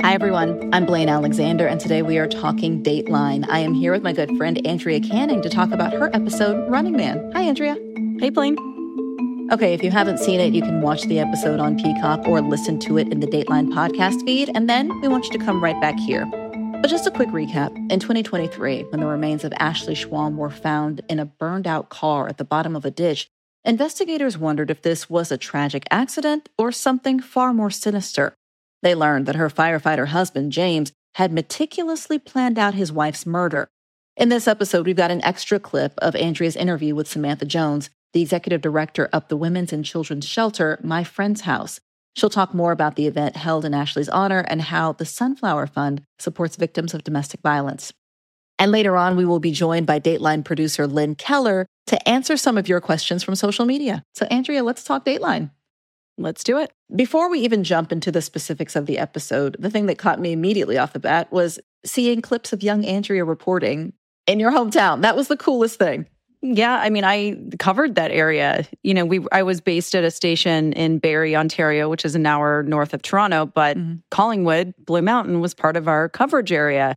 Hi, everyone. I'm Blaine Alexander, and today we are talking Dateline. I am here with my good friend Andrea Canning to talk about her episode, Running Man. Hi, Andrea. Hey, Blaine. Okay, if you haven't seen it, you can watch the episode on Peacock or listen to it in the Dateline podcast feed, and then we want you to come right back here. But just a quick recap. In 2023, when the remains of Ashley Schwalm were found in a burned-out car at the bottom of a ditch, investigators wondered if this was a tragic accident or something far more sinister. They learned that her firefighter husband, James, had meticulously planned out his wife's murder. In this episode, we've got an extra clip of Andrea's interview with Samantha Jones, the executive director of the Women's and Children's Shelter, My Friend's House. She'll talk more about the event held in Ashley's honor and how the Sunflower Fund supports victims of domestic violence. And later on, we will be joined by Dateline producer Lynn Keller to answer some of your questions from social media. So, Andrea, let's talk Dateline. Let's do it. Before we even jump into the specifics of the episode, the thing that caught me immediately off the bat was seeing clips of young Andrea reporting in your hometown. That was the coolest thing. Yeah, I mean, I covered that area. You know, I was based at a station in Barrie, Ontario, which is an hour north of Toronto, but Collingwood, Blue Mountain was part of our coverage area.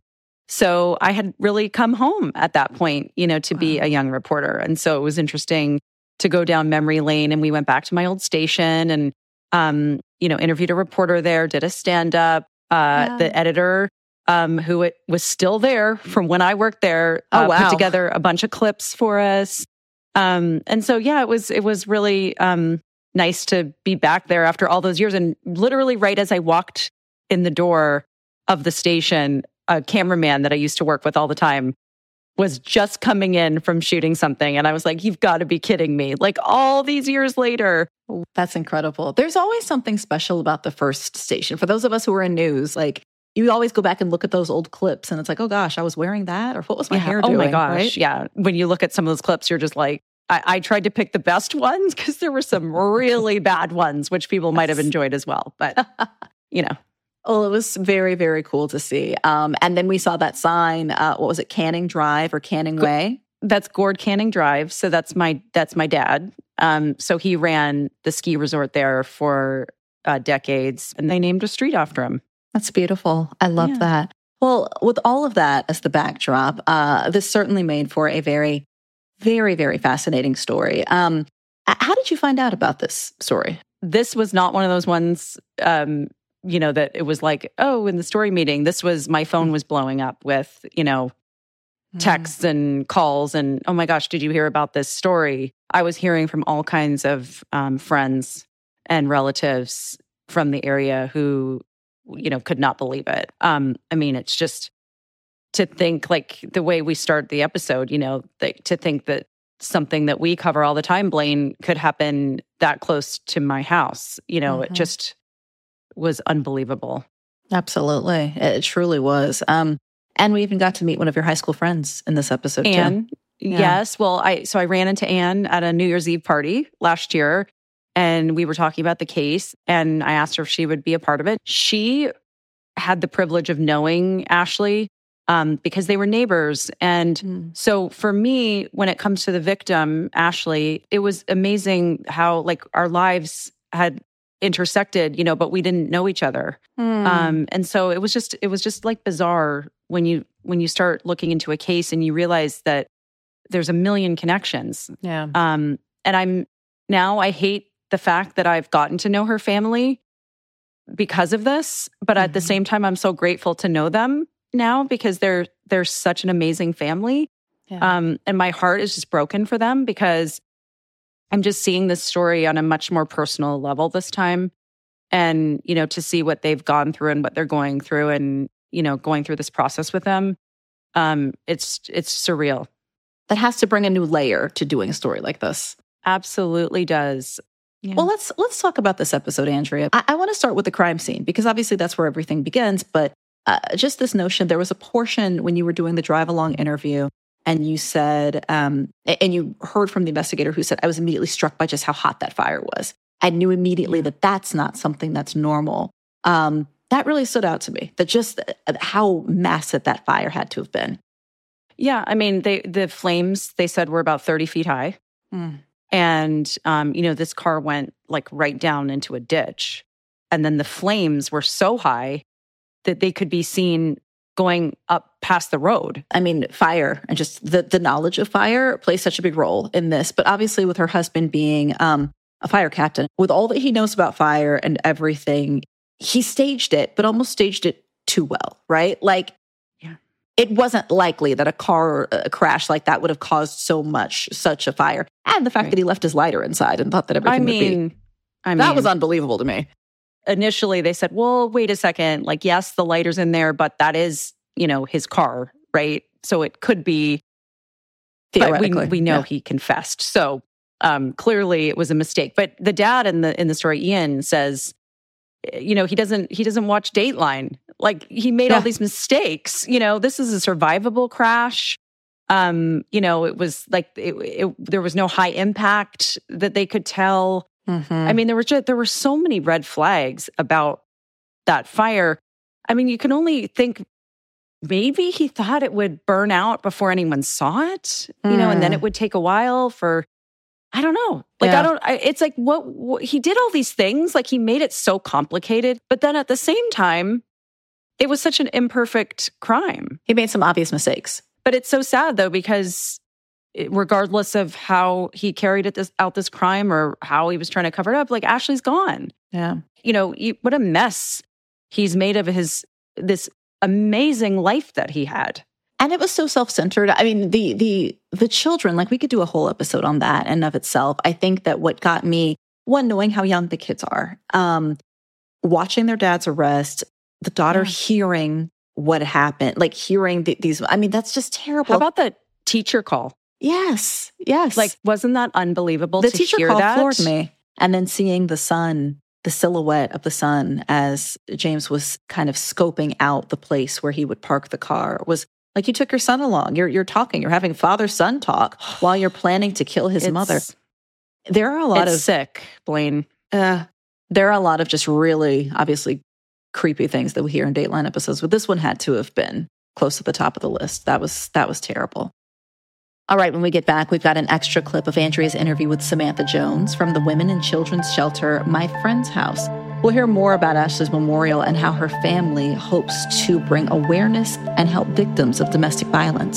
So I had really come home at that point, you know, to be a young reporter. And so it was interesting to go down memory lane, and we went back to my old station and, you know, interviewed a reporter there, did a stand-up. The editor, who was still there from when I worked there, put together a bunch of clips for us. And so, yeah, it was really nice to be back there after all those years. And literally right as I walked in the door of the station, a cameraman that I used to work with all the time was just coming in from shooting something. And I was like, you've got to be kidding me. Like all these years later. That's incredible. There's always something special about the first station. For those of us who are in news, like you always go back and look at those old clips and it's like, oh gosh, I was wearing that, or what was my hair doing? Oh my gosh. Right? Yeah. When you look at some of those clips, you're just like, I tried to pick the best ones because there were some really bad ones, which people might have enjoyed as well. But, you know. Well, it was very, very cool to see. And then we saw that sign, what was it, Canning Drive or Canning Way? That's Gord Canning Drive. So that's my dad. So he ran the ski resort there for decades, and they named a street after him. That's beautiful. I love that. Well, with all of that as the backdrop, this certainly made for a very, very, very fascinating story. How did you find out about this story? This was not one of those ones, you know, that it was like, oh, in the story meeting, this was, my phone was blowing up with, you know, texts and calls and, oh my gosh, did you hear about this story? I was hearing from all kinds of friends and relatives from the area who, you know, could not believe it. I mean, it's just to think, like the way we start the episode, you know, to think that something that we cover all the time, Blaine, could happen that close to my house. You know, it just was unbelievable. Absolutely. It truly was. And we even got to meet one of your high school friends in this episode, Anne, too. Yes. Well, I ran into Anne at a New Year's Eve party last year, and we were talking about the case, and I asked her if she would be a part of it. She had the privilege of knowing Ashley because they were neighbors. And so for me, when it comes to the victim, Ashley, it was amazing how like our lives had intersected, you know, but we didn't know each other. And so it was just like bizarre when you start looking into a case and you realize that there's a million connections. Yeah. And I hate the fact that I've gotten to know her family because of this, but at the same time, I'm so grateful to know them now because they're such an amazing family. Yeah. And my heart is just broken for them because I'm just seeing this story on a much more personal level this time. And, you know, to see what they've gone through and what they're going through and, you know, going through this process with them, it's surreal. That has to bring a new layer to doing a story like this. Absolutely does. Yeah. Well, let's talk about this episode, Andrea. I want to start with the crime scene because obviously that's where everything begins. But just this notion, there was a portion when you were doing the drive-along interview and you said, and you heard from the investigator who said, I was immediately struck by just how hot that fire was. I knew immediately that that's not something that's normal. That really stood out to me, that just how massive that fire had to have been. Yeah, I mean, the flames, they said, were about 30 feet high. And, you know, this car went like right down into a ditch. And then the flames were so high that they could be seen going up past the road. I mean, fire and just the knowledge of fire plays such a big role in this. But obviously with her husband being a fire captain, with all that he knows about fire and everything, he staged it, but almost staged it too well, right? Like, it wasn't likely that a car crash like that would have caused such a fire. And the fact that he left his lighter inside and thought that everything would be. That was unbelievable to me. Initially, they said, well, wait a second. Like, yes, the lighter's in there, but that is, his car, right? So it could be. Theoretically. We know he confessed. So clearly it was a mistake. But the dad in the story, Ian, says, he doesn't watch Dateline. Like, he made all these mistakes. This is a survivable crash. It was like there was no high impact that they could tell. Mm-hmm. I mean, there were so many red flags about that fire. I mean, you can only think maybe he thought it would burn out before anyone saw it, and then it would take a while for. I don't know. Like, it's like what he did all these things. Like, he made it so complicated, but then at the same time, it was such an imperfect crime. He made some obvious mistakes. But it's so sad though, because regardless of how he carried out this crime or how he was trying to cover it up, like, Ashley's gone. Yeah. What a mess he's made of this amazing life that he had. And it was so self-centered. I mean, the children, like, we could do a whole episode on that in of itself. I think that what got me, one, knowing how young the kids are, watching their dad's arrest, the daughter hearing what happened, like hearing these, I mean, that's just terrible. How about the teacher call? Yes. Like, wasn't that unbelievable to hear that? The teacher call floored me. And then seeing the sun, the silhouette of the sun as James was kind of scoping out the place where he would park the car was like, you took your son along. You're talking. You're having father-son talk while you're planning to kill his mother. There are a lot of sick, Blaine. There are a lot of just really obviously creepy things that we hear in Dateline episodes, but this one had to have been close to the top of the list. That was terrible. All right, when we get back, we've got an extra clip of Andrea's interview with Samantha Jones from the Women and Children's Shelter, My Friend's House. We'll hear more about Ashley's memorial and how her family hopes to bring awareness and help victims of domestic violence.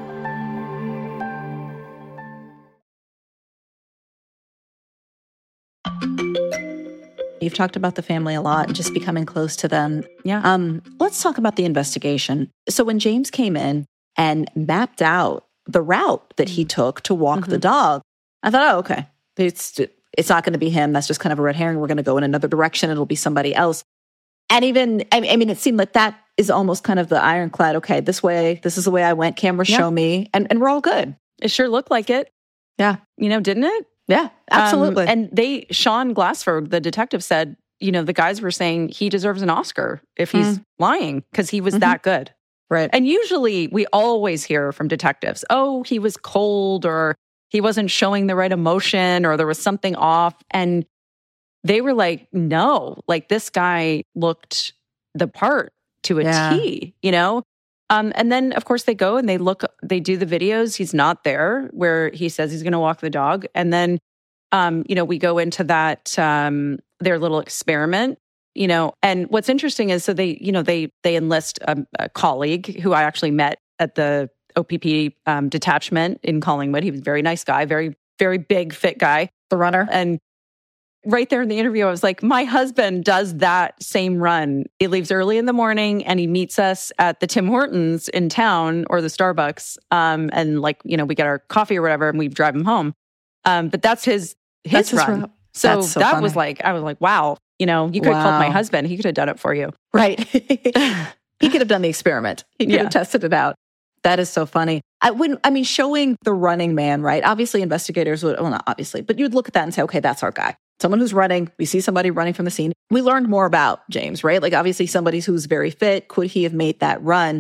You've talked about the family a lot and just becoming close to them. Yeah. Let's talk about the investigation. So when James came in and mapped out the route that he took to walk the dog, I thought, oh, okay, it's not going to be him. That's just kind of a red herring. We're going to go in another direction. It'll be somebody else. And even, I mean, it seemed like that is almost kind of the ironclad. Okay, this is the way I went. Cameras show me, and we're all good. It sure looked like it. Yeah. Didn't it? Yeah, absolutely. And Sean Glassford, the detective, said, the guys were saying he deserves an Oscar if he's lying because he was that good. Right. And usually we always hear from detectives, oh, he was cold or he wasn't showing the right emotion or there was something off. And they were like, no, like, this guy looked the part to a T, And then, of course, they go and they do the videos. He's not there where he says he's going to walk the dog. And then, we go into that, their little experiment, and what's interesting is, so they enlist a colleague who I actually met at the OPP detachment in Collingwood. He was a very nice guy, very, very big, fit guy. The runner. And right there in the interview, I was like, my husband does that same run. He leaves early in the morning and he meets us at the Tim Hortons in town or the Starbucks. And we get our coffee or whatever and we drive him home. But that's his run. Route. So that funny. was like, I was like, wow, you could have called my husband. He could have done it for you. Right. He could have done the experiment. He could have tested it out. That is so funny. Showing the running man, right? Obviously investigators would, well, not obviously, but you'd look at that and say, okay, that's our guy. Someone who's running. We see somebody running from the scene. We learned more about James, right? Like, obviously somebody who's very fit. Could he have made that run?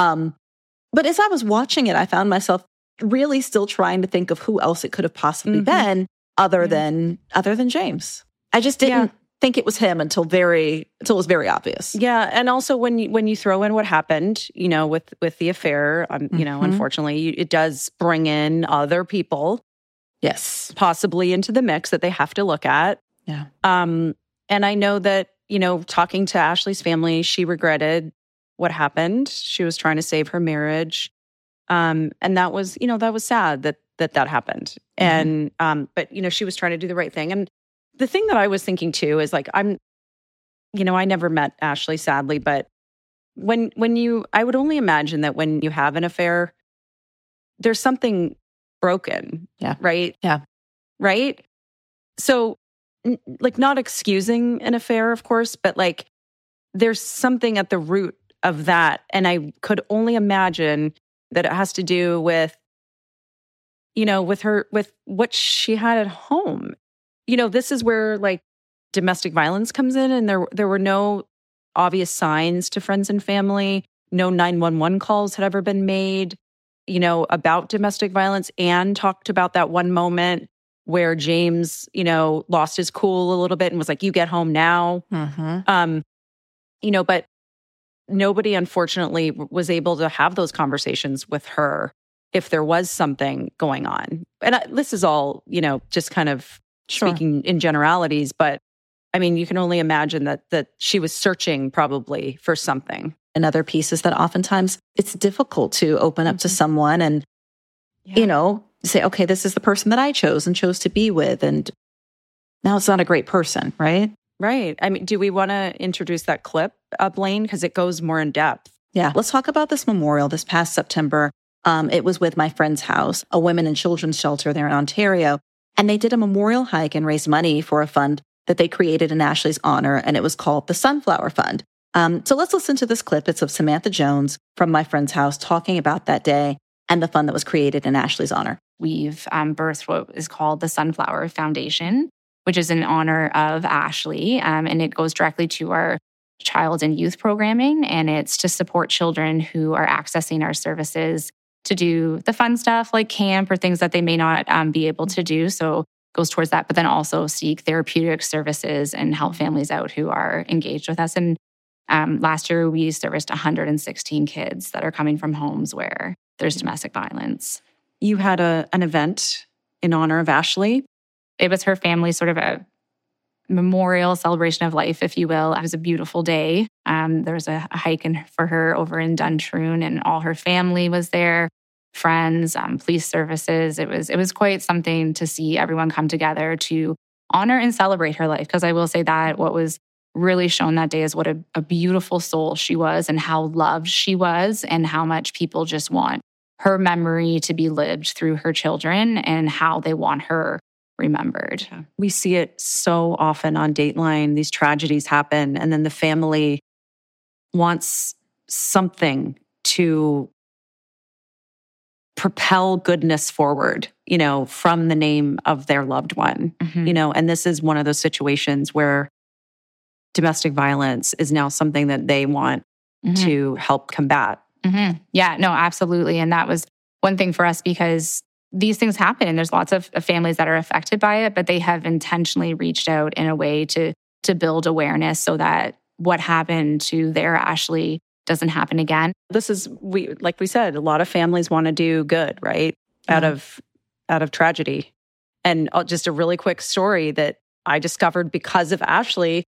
But as I was watching it, I found myself really still trying to think of who else it could have possibly been other than James. I just didn't think it was him until it was very obvious. Yeah, and also when you throw in what happened, with the affair, unfortunately, it does bring in other people. Yes. Possibly into the mix that they have to look at. Yeah. And I know that, talking to Ashley's family, she regretted what happened. She was trying to save her marriage. And that was, that was sad that happened. And, but, she was trying to do the right thing. And the thing that I was thinking too is like, I never met Ashley, sadly, but I would only imagine that when you have an affair, there's something broken. Yeah. Right? Yeah. Right? So, like, not excusing an affair, of course, but like, there's something at the root of that. And I could only imagine that it has to do with, with what she had at home. This is where like domestic violence comes in, and there were no obvious signs to friends and family. No 911 calls had ever been made, about domestic violence. Anne talked about that one moment where James, lost his cool a little bit and was like, "You get home now." But nobody, unfortunately, was able to have those conversations with her if there was something going on. And this is all, just kind of speaking in generalities, but I mean, you can only imagine that she was searching probably for something. And other pieces that oftentimes it's difficult to open up to someone and, say, okay, this is the person that I chose and chose to be with. And now it's not a great person, right? Right. I mean, do we want to introduce that clip, Blaine? Because it goes more in depth. Yeah. Let's talk about this memorial this past September. It was with my friend's house, a women and children's shelter there in Ontario. And they did a memorial hike and raised money for a fund that they created in Ashley's honor. And it was called the Sunflower Fund. So let's listen to this clip. It's of Samantha Jones from my friend's house talking about that day and the fund that was created in Ashley's honor. We've birthed what is called the Sunflower Foundation, which is in honor of Ashley. And it goes directly to our child and youth programming. And it's to support children who are accessing our services to do the fun stuff like camp or things that they may not be able to do. So it goes towards that, but then also seek therapeutic services and help families out who are engaged with us. And last year, we serviced 116 kids that are coming from homes where there's domestic violence. You had an event in honor of Ashley. It was her family's sort of a memorial celebration of life, if you will. It was a beautiful day. There was a hike for her over in Duntroon, and all her family was there, friends, police services. It was quite something to see everyone come together to honor and celebrate her life. Because I will say that what was really shown that day is what a beautiful soul she was and how loved she was and how much people just want her memory to be lived through her children and how they want her remembered. We see it so often on Dateline. These tragedies happen, and then the family wants something to propel goodness forward, from the name of their loved one, and this is one of those situations where domestic violence is now something that they want to help combat. Yeah, no, absolutely. And that was one thing for us because these things happen and there's lots of families that are affected by it, but they have intentionally reached out in a way to build awareness so that what happened to their Ashley doesn't happen again. This is, like we said, a lot of families want to do good, right? Out of tragedy. And just a really quick story that I discovered because of Ashley.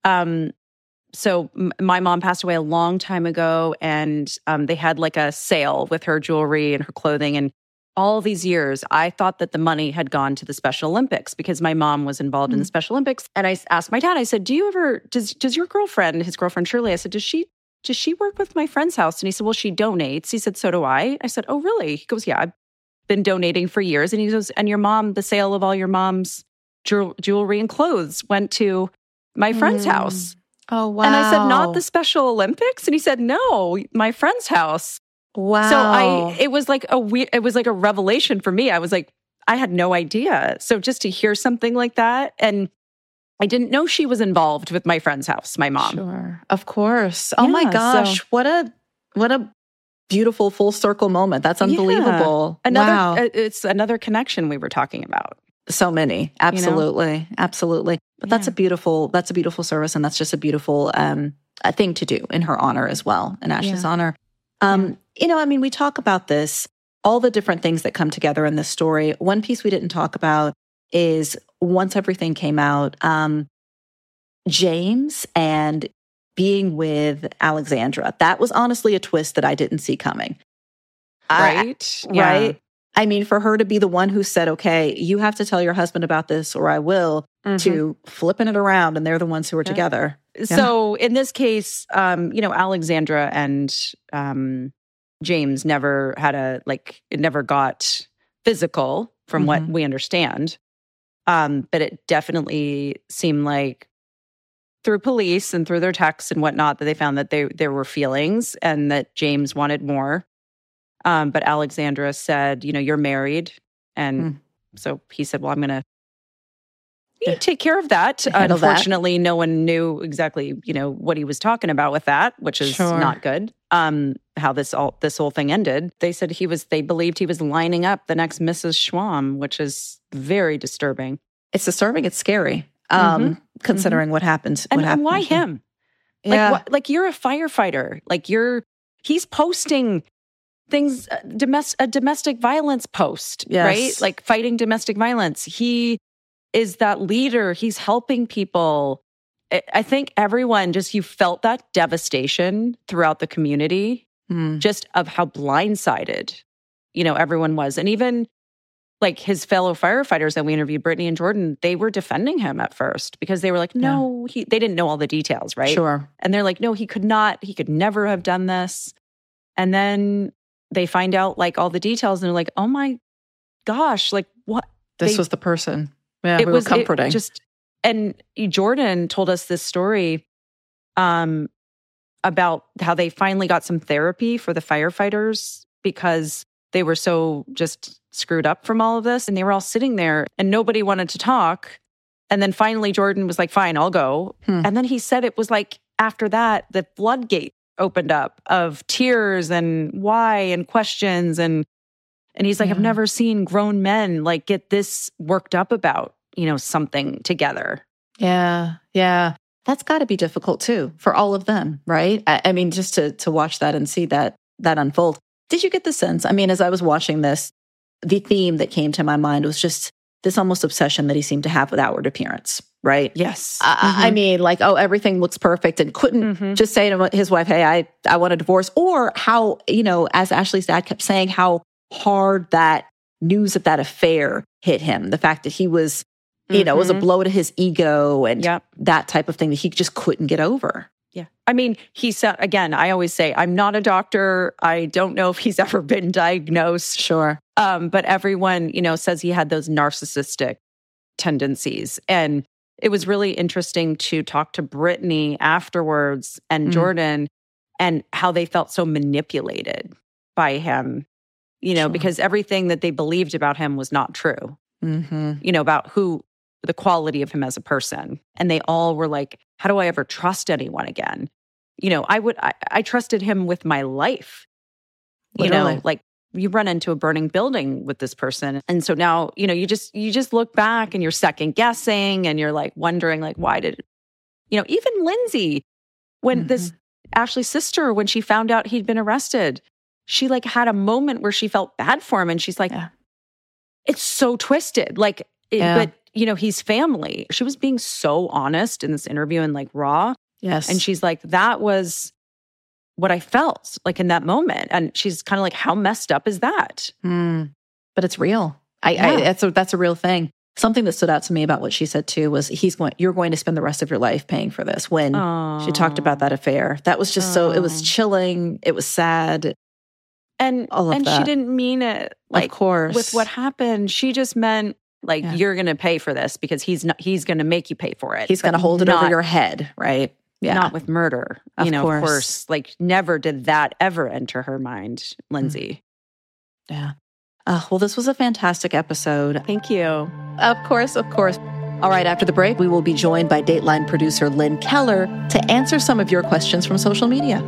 So my mom passed away a long time ago, and they had like a sale with her jewelry and her clothing. And all these years, I thought that the money had gone to the Special Olympics because my mom was involved in the Special Olympics. And I asked my dad, I said, does your girlfriend, his girlfriend Shirley, I said, does she work with my friend's house? And he said, well, she donates. He said, so do I. I said, oh, really? He goes, yeah, I've been donating for years. And he goes, and your mom, the sale of all your mom's jewelry and clothes went to my friend's house. Oh, wow. And I said, not the Special Olympics? And he said, no, my friend's house. Wow. So it was like a revelation for me. I was like, I had no idea. So just to hear something like that, and I didn't know she was involved with my friend's house, my mom. Sure. Of course. Oh my gosh. What a beautiful full circle moment. That's unbelievable. Wow. It's another connection we were talking about. So many. Absolutely. Absolutely. But that's a beautiful service. And that's just a beautiful thing to do in her honor as well, in Ashley's honor. We talk about this, all the different things that come together in this story. One piece we didn't talk about is once everything came out, James and being with Alexandra. That was honestly a twist that I didn't see coming. Right? Right? I mean, for her to be the one who said, okay, you have to tell your husband about this or I will, to flipping it around, and they're the ones who are together. So in this case, Alexandra and James never had it never got physical from what we understand. But it definitely seemed like through police and through their texts and whatnot that they found that there were feelings and that James wanted more. But Alexandra said, you're married. And so he said, well, I'm going to take care of that. Unfortunately, no one knew exactly, what he was talking about with that, which is not good. How this whole thing ended. They said they believed he was lining up the next Mrs. Schwamm, which is very disturbing. It's disturbing. It's scary. Considering what happened. And why him? Yeah. Like you're a firefighter. He's posting things, a domestic violence post, right? Like fighting domestic violence. He is that leader. He's helping people. I think everyone you felt that devastation throughout the community, just of how blindsided, everyone was. And even like his fellow firefighters that we interviewed, Brittany and Jordan, they were defending him at first because they were like, no, they didn't know all the details, right? Sure. And they're like, no, he could never have done this. And then they find out like all the details and they're like, oh my gosh, like what? This was the person. Yeah, it was comforting. And Jordan told us this story about how they finally got some therapy for the firefighters because they were so just screwed up from all of this. And they were all sitting there and nobody wanted to talk. And then finally Jordan was like, fine, I'll go. And then he said it was like after that, the floodgate opened up of tears and why and questions. And he's like, I've never seen grown men like get this worked up about, something together. Yeah. Yeah. That's got to be difficult too for all of them, right? I mean, just to watch that and see that unfold. Did you get the sense? I mean, as I was watching this, the theme that came to my mind was just this almost obsession that he seemed to have with outward appearance, right? Yes. I mean, like, oh, everything looks perfect and couldn't just say to his wife, hey, I want a divorce. Or how, as Ashley's dad kept saying, how hard that news of that affair hit him. The fact that he was, it was a blow to his ego and that type of thing that he just couldn't get over. Yeah. I mean, he said, again, I always say, I'm not a doctor. I don't know if he's ever been diagnosed. Sure. But everyone, says he had those narcissistic tendencies. And it was really interesting to talk to Brittany afterwards and Jordan and how they felt so manipulated by him, because everything that they believed about him was not true, about the quality of him as a person. And they all were like, how do I ever trust anyone again? I trusted him with my life. Literally. Like you run into a burning building with this person. And so now, you just look back and you're second guessing and you're like wondering like, why did, even Lindsay, when this Ashley's sister, when she found out he'd been arrested, she like had a moment where she felt bad for him. And she's like, it's so twisted. Like, but he's family. She was being so honest in this interview and like raw. Yes. And she's like, that was what I felt like in that moment. And she's kind of like, how messed up is that? But it's real. That's a real thing. Something that stood out to me about what she said too was you're going to spend the rest of your life paying for this. When she talked about that affair, that was just so, it was chilling. It was sad. And she didn't mean it like, of course, with what happened. She just meant like, you're going to pay for this because he's going to make you pay for it. He's going to hold it over your head. Right. Yeah. Not with murder. Of course, like never did that ever enter her mind, Lindsay. Yeah. Well, this was a fantastic episode. Thank you. Of course. All right, after the break, we will be joined by Dateline producer Lynn Keller to answer some of your questions from social media.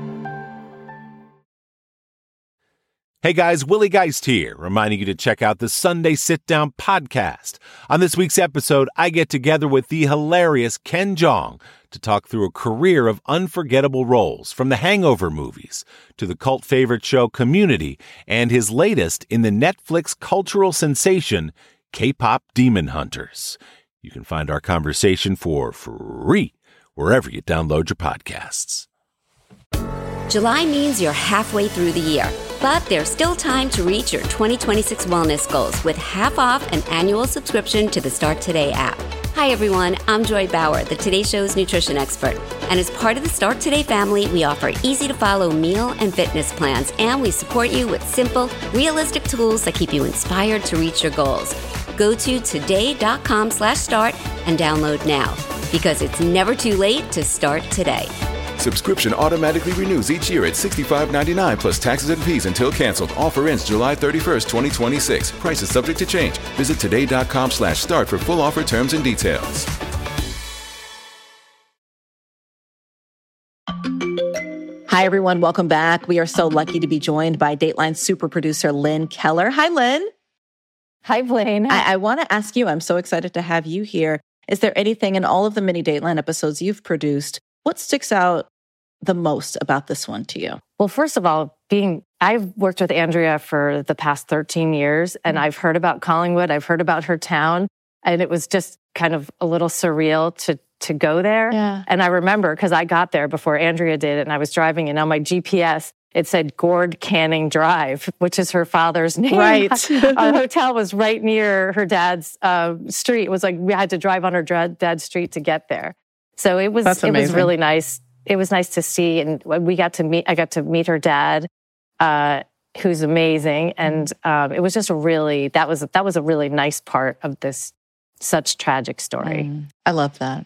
Hey guys, Willie Geist here, reminding you to check out the Sunday Sit Down podcast. On this week's episode, I get together with the hilarious Ken Jeong to talk through a career of unforgettable roles, from the Hangover movies to the cult favorite show Community and his latest in the Netflix cultural sensation, K-pop Demon Hunters. You can find our conversation for free wherever you download your podcasts. July means you're halfway through the year, but there's still time to reach your 2026 wellness goals with half off an annual subscription to the Start Today app. Hi everyone, I'm Joy Bauer, the Today Show's nutrition expert. And as part of the Start Today family, we offer easy-to-follow meal and fitness plans, and we support you with simple, realistic tools that keep you inspired to reach your goals. Go to today.com/start and download now, because it's never too late to start today. Subscription automatically renews each year at $65.99 plus taxes and fees until canceled. Offer ends July 31st, 2026. Prices subject to change. Visit today.com/start for full offer terms and details. Hi, everyone. Welcome back. We are so lucky to be joined by Dateline super producer Lynn Keller. Hi, Lynn. Hi, Blaine. I want to ask you, I'm so excited to have you here. Is there anything in all of the mini Dateline episodes you've produced, what sticks out the most about this one to you? Well, first of all, I've worked with Andrea for the past 13 years, and I've heard about Collingwood. I've heard about her town, and it was just kind of a little surreal to go there. Yeah. And I remember, because I got there before Andrea did, and I was driving, and on my GPS, it said Gord Canning Drive, which is her father's name. Right. Our hotel was right near her dad's street. It was like we had to drive on her dad's street to get there. So it was really nice. It was nice to see, and I got to meet her dad, who's amazing, and it was just that was a really nice part of this such tragic story. I love that.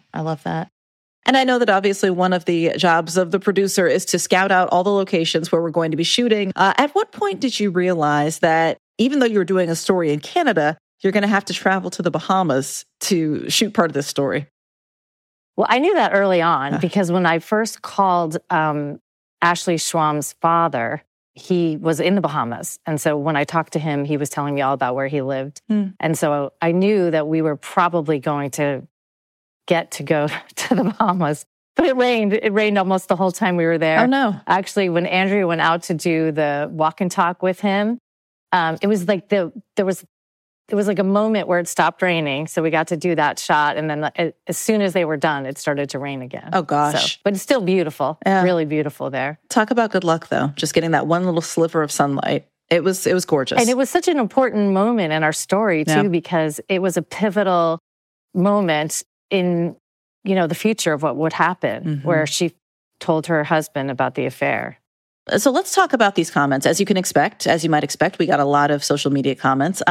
And I know that obviously one of the jobs of the producer is to scout out all the locations where we're going to be shooting. At what point did you realize that even though you were doing a story in Canada, you're going to have to travel to the Bahamas to shoot part of this story? Well, I knew that early on because when I first called Ashley Schwamm's father, he was in the Bahamas. And so when I talked to him, he was telling me all about where he lived. And so I knew that we were probably going to get to go to the Bahamas. But it rained. It rained almost the whole time we were there. Oh, no. Actually, when Andrea went out to do the walk and talk with him, it was like there was like a moment where it stopped raining. So we got to do that shot. And then as soon as they were done, it started to rain again. Oh, gosh. But it's still beautiful. Yeah. Really beautiful there. Talk about good luck, though. Just getting that one little sliver of sunlight. It was gorgeous. And it was such an important moment in our story, too, because it was a pivotal moment in, the future of what would happen, where she told her husband about the affair. So let's talk about these comments. As you might expect, we got a lot of social media comments.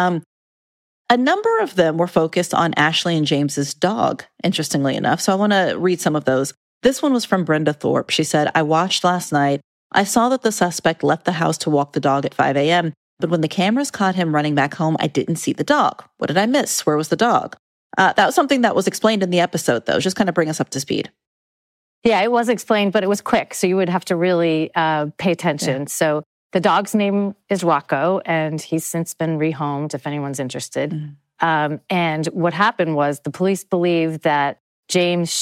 A number of them were focused on Ashley and James's dog, interestingly enough. So I want to read some of those. This one was from Brenda Thorpe. She said, I watched last night. I saw that the suspect left the house to walk the dog at 5 a.m., but when the cameras caught him running back home, I didn't see the dog. What did I miss? Where was the dog? That was something that was explained in the episode, though. Just kind of bring us up to speed. Yeah, it was explained, but it was quick. So you would have to really pay attention. Yeah. So the dog's name is Rocco, and he's since been rehomed, if anyone's interested. And what happened was the police believe that James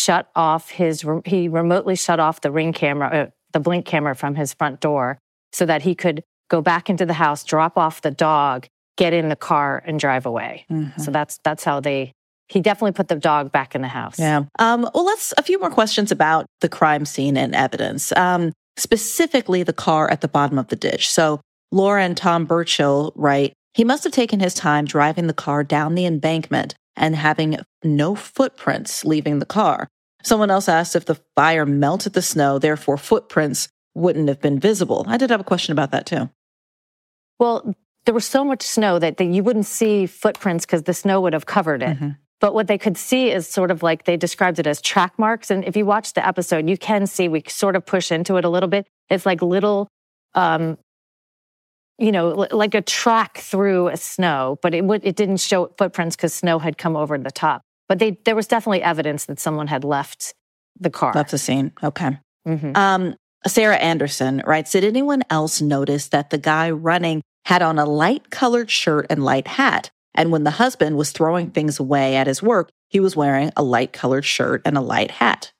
he remotely shut off the Ring camera, the Blink camera from his front door so that he could go back into the house, drop off the dog, get in the car, and drive away. So that's how he definitely put the dog back in the house. Yeah. Well, a few more questions about the crime scene and evidence. Specifically the car at the bottom of the ditch. So Laura and Tom Burchill write, he must have taken his time driving the car down the embankment and having no footprints leaving the car. Someone else asked if the fire melted the snow, therefore footprints wouldn't have been visible. I did have a question about that too. Well, there was so much snow that you wouldn't see footprints because the snow would have covered it. But what they could see is sort of like they described it as track marks. And if you watch the episode, you can see we sort of push into it a little bit. It's like little, like a track through a snow, but it didn't show footprints because snow had come over the top. But there was definitely evidence that someone had left the car. Left the scene. Okay. Sarah Anderson writes, did anyone else notice that the guy running had on a light-colored shirt and light hat? And when the husband was throwing things away at his work, he was wearing a light-colored shirt and a light hat.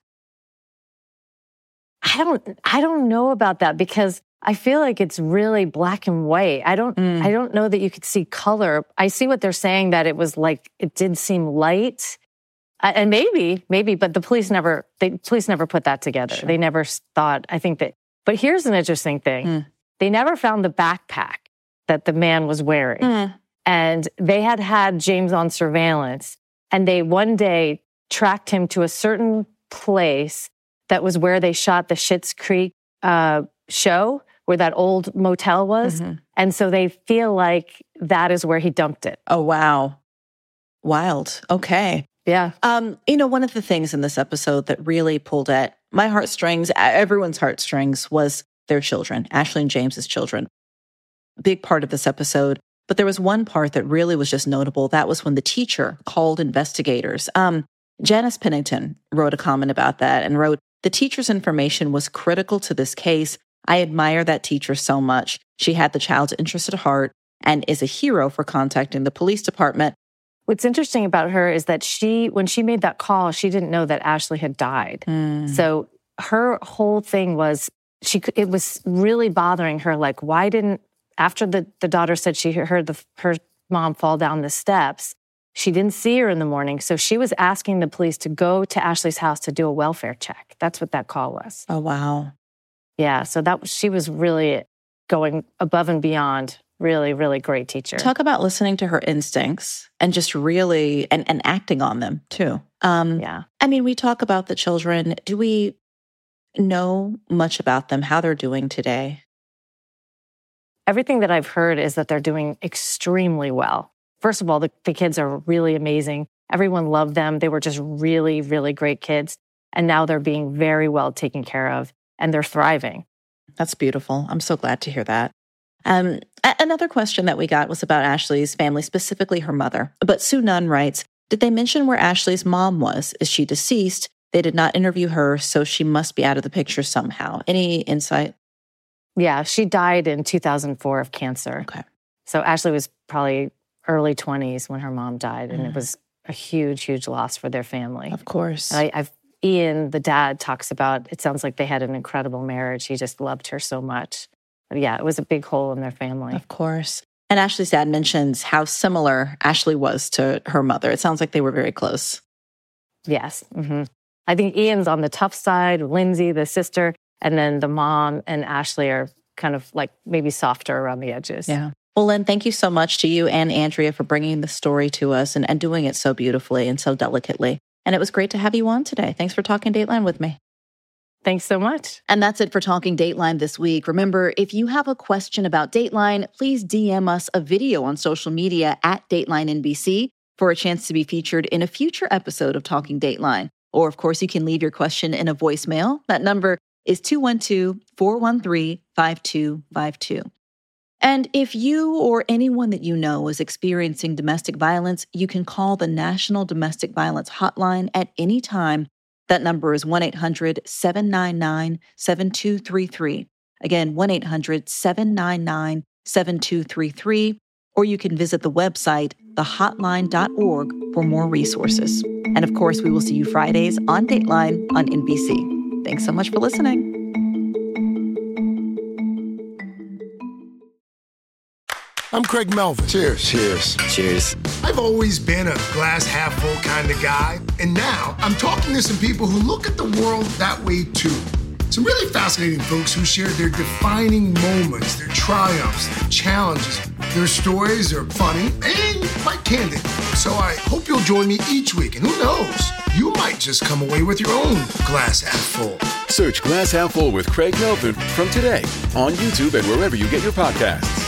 I don't know about that because I feel like it's really black and white. I don't know that you could see color. I see what they're saying, that it was like, it did seem light. And maybe, but the police never put that together. Sure. They never thought, but here's an interesting thing. They never found the backpack that the man was wearing. And they had James on surveillance, and they one day tracked him to a certain place that was where they shot the Schitt's Creek show, where that old motel was. And so they feel like that is where he dumped it. Oh, wow. Wild. Okay. Yeah. One of the things in this episode that really pulled at my heartstrings, everyone's heartstrings, was their children, Ashley and James's children. A big part of this episode. But there was one part that really was just notable. That was when the teacher called investigators. Janice Pennington wrote a comment about that and wrote, "The teacher's information was critical to this case. I admire that teacher so much. She had the child's interest at heart and is a hero for contacting the police department." What's interesting about her is that when she made that call, she didn't know that Ashley had died. So her whole thing was, it was really bothering her. Like, why didn't, after the daughter said she heard her mom fall down the steps, she didn't see her in the morning. So she was asking the police to go to Ashley's house to do a welfare check. That's what that call was. Oh, wow. Yeah. So she was really going above and beyond. Really, really great teacher. Talk about listening to her instincts and just really, and acting on them too. Yeah. I mean, we talk about the children. Do we know much about them, how they're doing today? Everything that I've heard is that they're doing extremely well. First of all, the kids are really amazing. Everyone loved them. They were just really, really great kids. And now they're being very well taken care of, and they're thriving. That's beautiful. I'm so glad to hear that. Another question that we got was about Ashley's family, specifically her mother. But Sue Nunn writes, "Did they mention where Ashley's mom was? Is she deceased? They did not interview her, so she must be out of the picture somehow." Any insight? Yeah, she died in 2004 of cancer. Okay. So Ashley was probably early 20s when her mom died, and it was a huge, huge loss for their family. Of course. Ian, the dad, talks about, it sounds like they had an incredible marriage. He just loved her so much. But yeah, it was a big hole in their family. Of course. And Ashley's dad mentions how similar Ashley was to her mother. It sounds like they were very close. Yes. I think Ian's on the tough side, Lindsay, the sister, and then the mom and Ashley are kind of like maybe softer around the edges. Yeah. Well, Lynn, thank you so much to you and Andrea for bringing the story to us and doing it so beautifully and so delicately. And it was great to have you on today. Thanks for talking Dateline with me. Thanks so much. And that's it for Talking Dateline this week. Remember, if you have a question about Dateline, please DM us a video on social media at Dateline NBC for a chance to be featured in a future episode of Talking Dateline. Or, of course, you can leave your question in a voicemail. That number is 212-413-5252. And if you or anyone that you know is experiencing domestic violence, you can call the National Domestic Violence Hotline at any time. That number is 1-800-799-7233. Again, 1-800-799-7233. Or you can visit the website, thehotline.org, for more resources. And of course, we will see you Fridays on Dateline on NBC. Thanks so much for listening. I'm Craig Melvin. Cheers. Cheers. Cheers. I've always been a glass half full kind of guy, and now I'm talking to some people who look at the world that way too. Some really fascinating folks who share their defining moments, their triumphs, their challenges. Their stories are funny and quite candid. So I hope you'll join me each week, and who knows, you might just come away with your own glass half full. Search Glass Half Full with Craig Melvin from today on YouTube and wherever you get your podcasts.